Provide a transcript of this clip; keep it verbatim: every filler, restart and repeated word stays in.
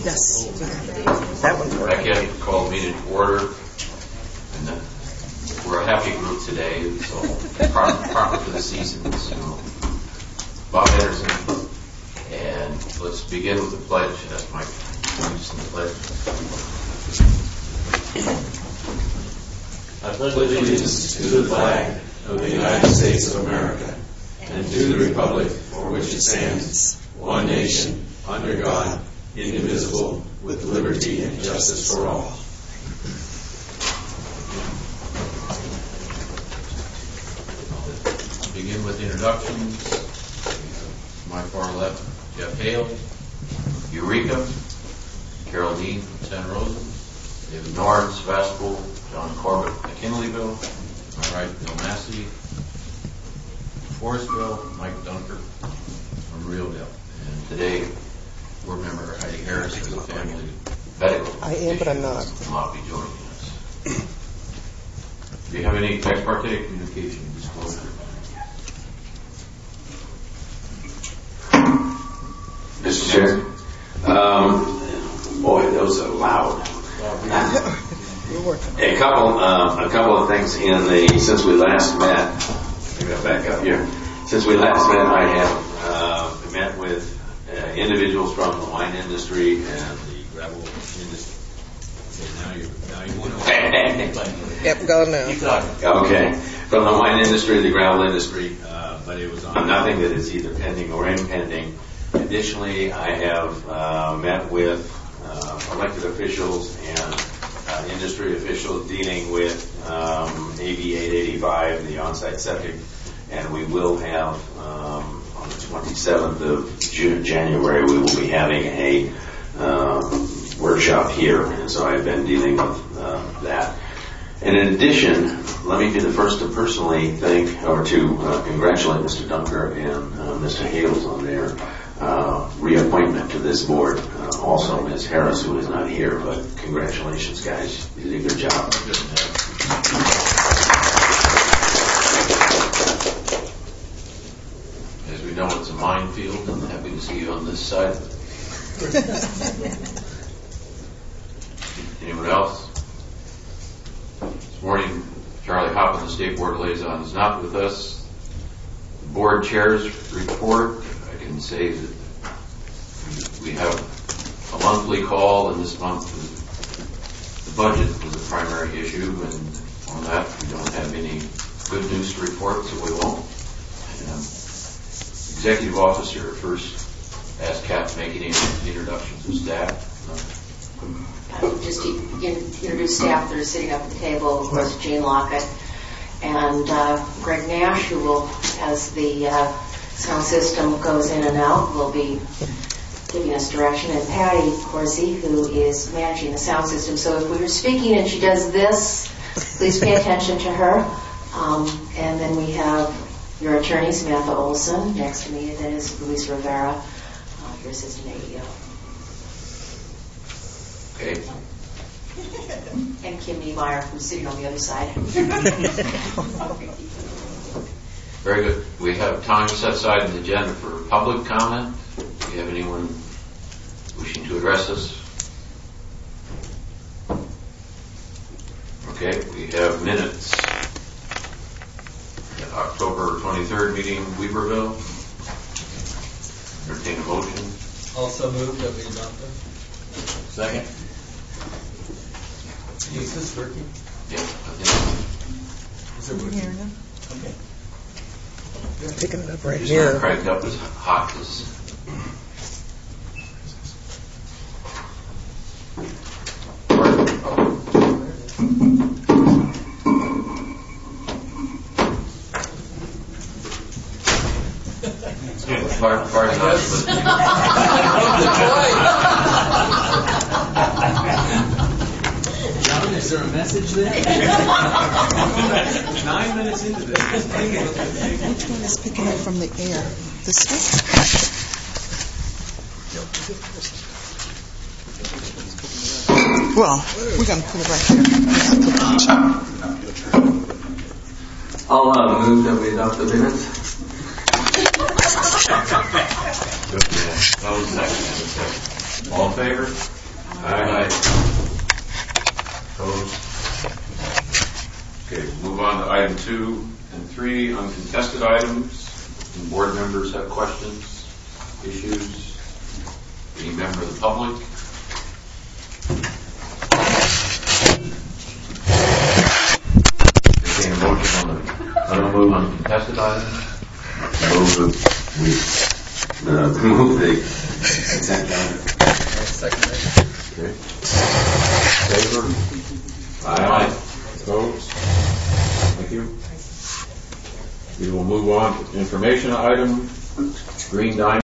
Yes. That one's working. Becky, I call the meeting to order. And uh, we're a happy group today, so proper, proper for the season. So, Bob Anderson, and let's begin with the pledge. That's my points in the pledge. I pledge allegiance to the flag of the United States of America and to the republic for which it stands, one nation, under God, indivisible, with liberty and justice for all. I'll begin with introductions. My far left, Jeff Hale, Eureka, Carol Dean from Santa Rosa, David Norris, Sebastopol, John Corbett, McKinleyville, my right, Bill Massey, Forestville, Mike Dunker from Realdale. And today, board member Heidi Harris has a family medical. I am, but I'm not. Will not be joining us. Do you have any ex parte communication disclosure? Mister Chair, um, boy, those are loud. A couple, um, a couple of things in the since we last met. Maybe I'll back up here. Since we last met, I have uh, met with uh, individuals from the wine industry and the gravel industry. Okay, now you, now you want to. Yep, go now. Okay, from the wine industry, the gravel industry, uh, but it was on nothing that is either pending or impending. Additionally, I have uh, met with uh, elected officials and uh, industry officials dealing with um, A B eight eighty-five, the on-site septic, and we will have um, on the twenty-seventh of June, January, we will be having a uh, workshop here, and so I've been dealing with uh, that. And in addition, let me be the first to personally thank or to uh, congratulate Mister Dunker and uh, Mister Hales on their Uh, reappointment to this board. Uh, also, Miz Harris, who is not here, but congratulations, guys. You did a good job. As we know, it's a minefield, and happy to see you on this side. Anyone else? This morning, Charlie Hoppen, the State Board Liaison, is not with us. The board chair's report. I can say that we have a monthly call, and this month the budget was a primary issue, and on that we don't have any good news to report, so we won't. And executive officer, first ask Kat to make any introductions of staff. Uh, just to introduce staff that are sitting up at the table. Of course, Jane Lockett and uh, Greg Nash, who will, as the uh, sound system goes in and out, will be giving us direction, and Patty Horsey, who is managing the sound system. So if we were speaking and she does this, please pay attention to her. Um, and then we have your attorney, Samantha Olson, next to me, and then is Luis Rivera, uh, your assistant A E O. Okay. And Kim Niemeyer, who's sitting on the other side. Very good. We have time set aside in the agenda for public comment. Do you have anyone wishing to address us? Okay, we have minutes. The October twenty-third meeting, Weaverville. Entertain a motion. Also moved that we adopt them. Second. Is this working? Yeah, I think Is it working? Here now. Okay. Picking it up right it's here. not cranked up as hot as. Far, far enough, but John, is there a message there? Nine minutes into this. Which one is picking up from the air? This one? Well, we're going to put it right here. I'll uh, move that we adopt the minutes. All in favor? Aye. Opposed? Okay, we'll move on to item two and three, uncontested items. And board members have questions, issues? Any member of the public? Entertain a motion on the unmoved, uncontested items? Move the, we, uh, move the consent calendar. Second that. Okay. Favor? Aye. Opposed? Thank you. We will move on to information item, Green Diamond.